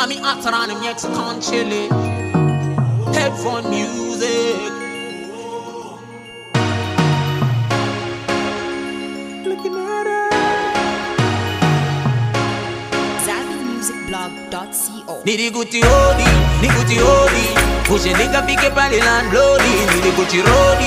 Mommy actor on the Mexican chili. Headphone music. Looking at her. ZaviMusicBlog.co. Nitty Gucci Hodi. Push a nigga pick up and bloody. Nitty Gucci Rodi.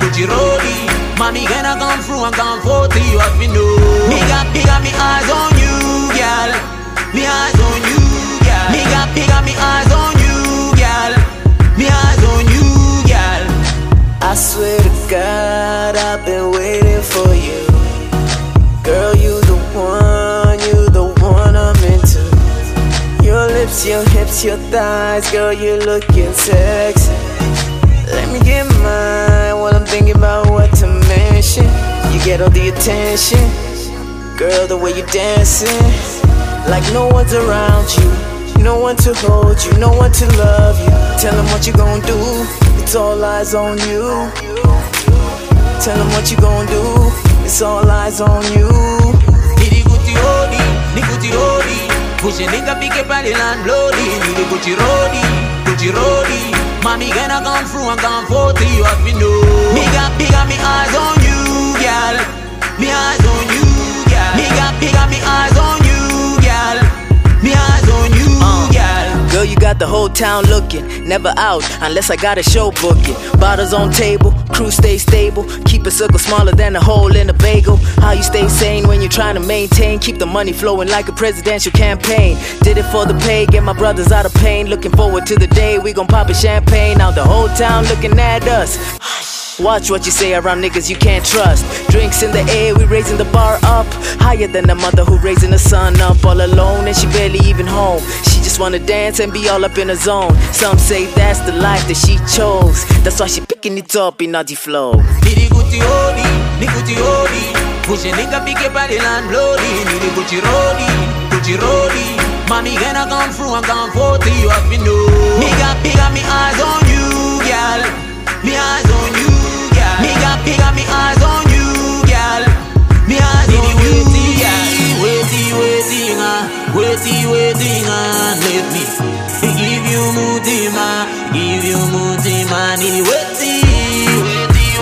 Mommy gonna come through and come forth to you have to know. Me got me eyes on you, girl. Me eyes on you, girl. Me got me eyes on you, girl. Me eyes on you, girl. I swear to God, I've been waiting for you. Girl, you the one I'm into. Your lips, your hips, your thighs, girl, you're looking sexy. Let me get mine while I'm thinking about what to mention. You get all the attention, girl, the way you're dancing, like no one's around you, no one to hold you, no one to love you. Tell them what you gon' do, it's all eyes on you. Tell them what you gon' do, it's all eyes on you. Nitty Gucci Hodi. Push a nigga pick up and bloody. Nitty Gucci Rodi. Mommy gonna come through and come forth to you have to know. Me got me eyes on you, girl. Me eyes on you, girl. Me got me eyes on you, girl. Me eyes on you, girl. Girl, you got the whole town looking, never out unless I got a show booking. Bottles on table, crew stay stable, keep a circle smaller than a hole in a bagel. How you stay sane when you're trying to maintain, keep the money flowing like a presidential campaign. Did it for the pay, get my brothers out of pain. Looking forward to the day we gon' pop a champagne. Now the whole town looking at us. Watch what you say around niggas you can't trust. Drinks in the air, we raising the bar up. Higher than the mother who raising the son up. All alone and she barely even home. She just wanna dance and be all up in her zone. Some say that's the life that she chose. That's why she picking it up in naughty flow. Nitty Gucci Hodi. Push a nigga pick up and bloody. Nitty Gucci Rodi. Mommy gonna come through and come forth to you have to know. Me got me eyes on you, girl. Me eyes on you, girl. Me got me eyes on you, girl. Me eyes on you, girl. Waiting, let me give you mutima, Nitty waiting, let me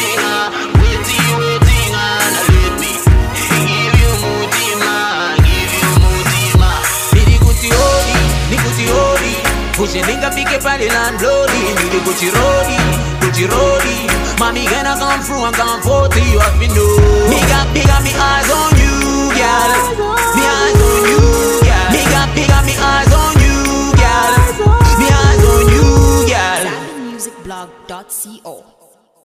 give you mutima. Nitty Gucci Hodi. Push a nigga pick up and bloody. Nitty Gucci Rodi. Mommy gonna come through and come forth to you have to know. Me got me eyes on you, girl. Me eyes on you, girl. Me got me eyes on you, girl. Me eyes on you, girl. ZaviMusicBlog.co.